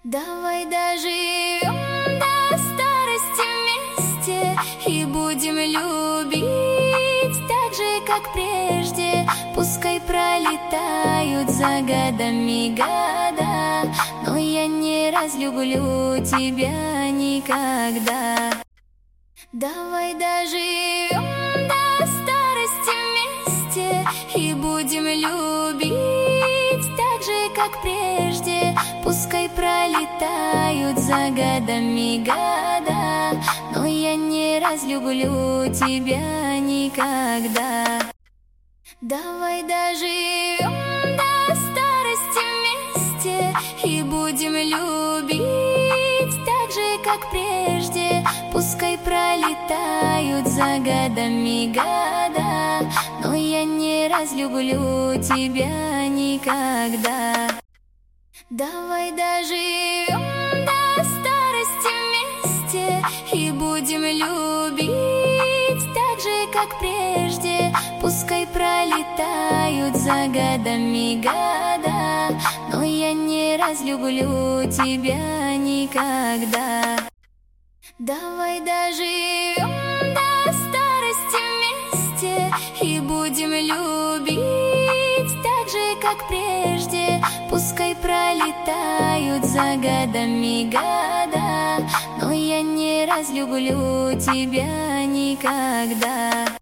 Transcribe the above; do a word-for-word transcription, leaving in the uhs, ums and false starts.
Давай доживем до старости вместе и будем любить так же, как прежде. Пускай пролетают за годами года, но я не разлюблю тебя никогда. Давай доживем до старости вместе и будем любить так же, как прежде. Пускай пролетают за годами года, но я не разлюблю тебя никогда. Давай доживем до старости вместе и будем любить так же, как прежде. Пускай пролетают за годами года, но я не разлюблю тебя никогда. Давай доживем до старости вместе и будем любить так же, как прежде. Пускай пролетают за годами года, но я не разлюблю тебя никогда. Давай доживем до старости вместе и будем любить так же, как прежде. Пускай пролетают за годами года, но я не разлюблю тебя никогда.